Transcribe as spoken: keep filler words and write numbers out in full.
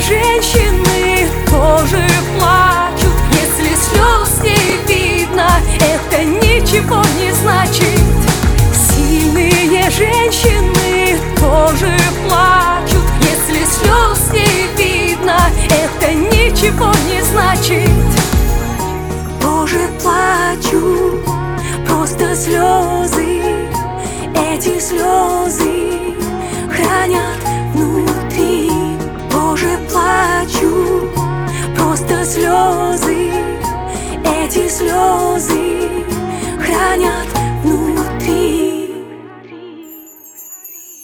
женщины тоже плачут. Если слез не видно, это ничего не значит. Сильные женщины тоже плачут. Если слез не видно, это ничего не значит. Тоже плачу, просто слезы. Эти слезы хранят